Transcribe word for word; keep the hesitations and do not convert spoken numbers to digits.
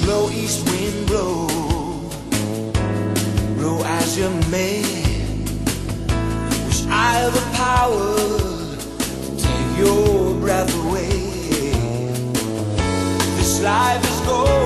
blow, east wind blow, blow as you may. Wish I have the power to take your breath away. This life is gold.